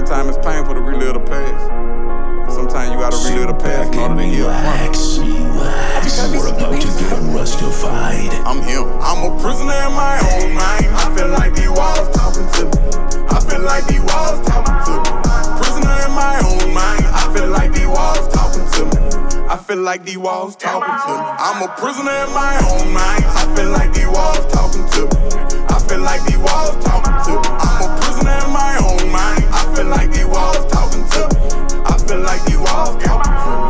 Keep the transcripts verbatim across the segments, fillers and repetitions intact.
Sometimes it's painful to relive the past. Sometimes you gotta relive the past in order to heal from it. Relax, relax. We're about to get Rustified. I'm him. I'm a prisoner in my own mind. I feel like these walls talking to me. I feel like these walls talking to me. Prisoner in my own mind. I feel like these walls talking to me. I feel like these walls talking to me. I'm a prisoner in my own mind. I feel like these walls talking to me. I feel like these walls talking to me. I'm a prisoner in my own mind. I feel like these walls talking to me. I feel like these walls talking to me.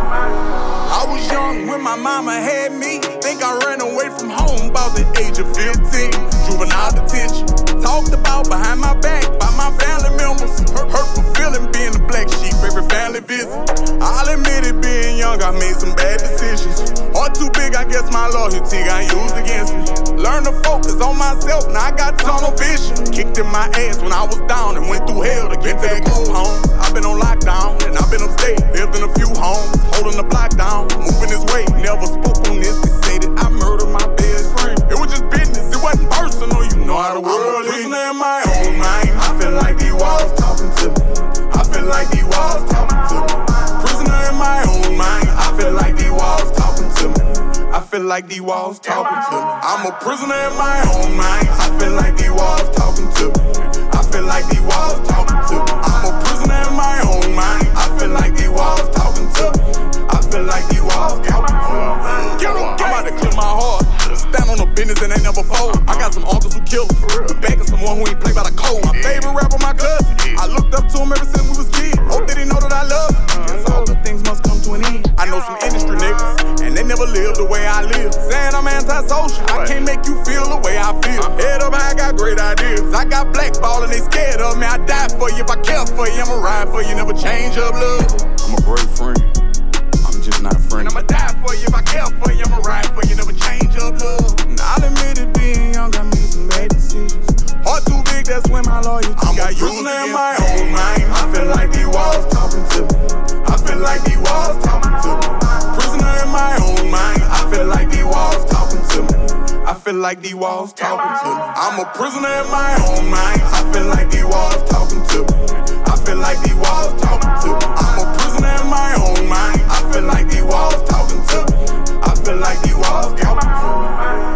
I was young when my mama had me. Think I ran away from home about the age of fifteen. Juvenile detention. Talked about behind my back by my family members. Hurt, hurtful feeling being the black sheep every family visit. I'll admit it, being young, I made some bad decisions. Heart too big, I guess my loyalty got used against me. Learn to focus on myself, now I got tunnel vision. Kicked in my ass when I was down and went through hell to get back home. I've been on lockdown and I've been upstate. Lived in a few homes, holding the block down, moving this way. Never spoke on this, they say that I murdered my best friend. It was just business, it wasn't personal, you know how the world is. I'm a prisoner in my own mind. I feel like these walls talking to me. I feel like these walls talking to me. Prisoner in my own mind. I feel like these walls talking to me. I feel like these walls talking to me. I'm a prisoner in my own mind. I feel like these walls talking to me. I feel like these walls talking to me. I'm a prisoner in my own mind. I feel like these walls talking to me. I feel like these walls talking to me. I'm about to clear my heart. Stand on the business and ain't never fold. I got some uncles who kill us. Back of someone who ain't play by the code. My favorite rapper, my cousin. I looked up to him ever since we was kids. Hope that he know that I love him. Guess all good things must come to an end. I know some industry niggas, and they never live the way I live. Saying I'm antisocial, I can't make you feel the way I feel. Head up high, I got great ideas. I got blackball and they scared of me. I die for you if I care for you. I'ma ride for you, never change up love. I'm a great friend. I'm just not a friend. I'ma die for you if I care for you. I'ma ride for you, never change up love. And I'll admit it, being young, I made some bad decisions. Heart too big, that's when my loyalty got used in my own mind. I feel like these walls talking to me. I feel like these walls talking to me. Prisoner in my own mind. I feel like these walls talking to me. I feel like these walls talking to me. I'm a prisoner in my own mind. I feel like these walls talking to me. I feel like these walls talking to me. I'm a prisoner in my own mind. I feel like these walls talking to me. I feel like these walls talking to me.